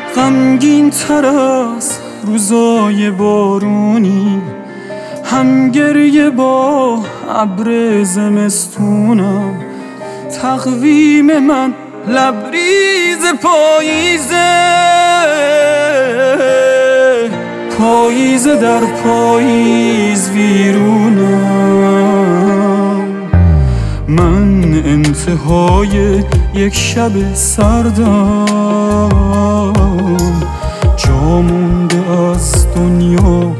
غمگین تر از روزای بارونی، هم گریه با ابر زمستونم. تقویم من لبریز پاییزه، پاییزه در پاییز ویرونم. من انتهای یک شب سردم، جا مونده از دنیا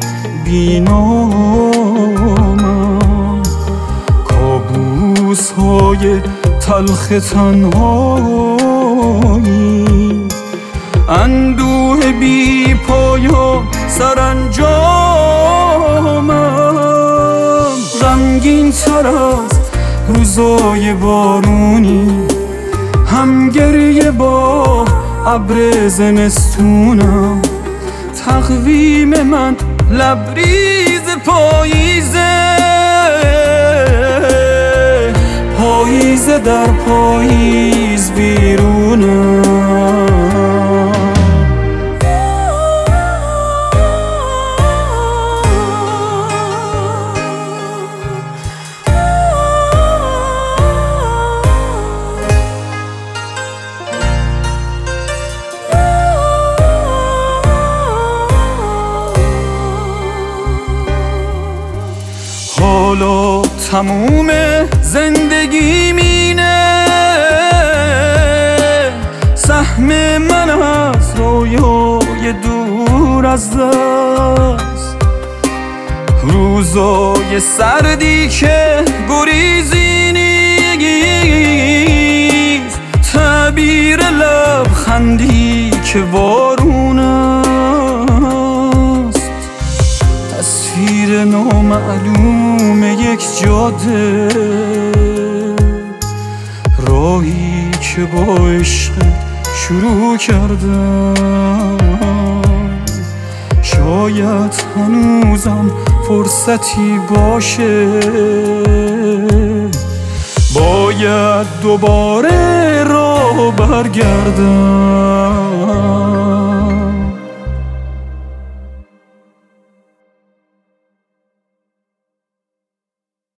بینامم. کابوس های تلخ تنهایی، اندوه بی پایان سرانجامم. غمگین تر از روزای بارونی، هم گریه با ابر زمستونم. تقویم من لبریز پاییزه، پاییزه در پاییز بیرونم. حالا تموم زندگی مینه، سهم من از رویای دور از دست. روزای سردی که گریزی نیست، تعبیر لبخندی که وارون است. تصویر نامعلوم یک جاده، راهی که با عشق شروع کردم. شاید هنوزم فرصتی باشه، باید دوباره راه برگردم.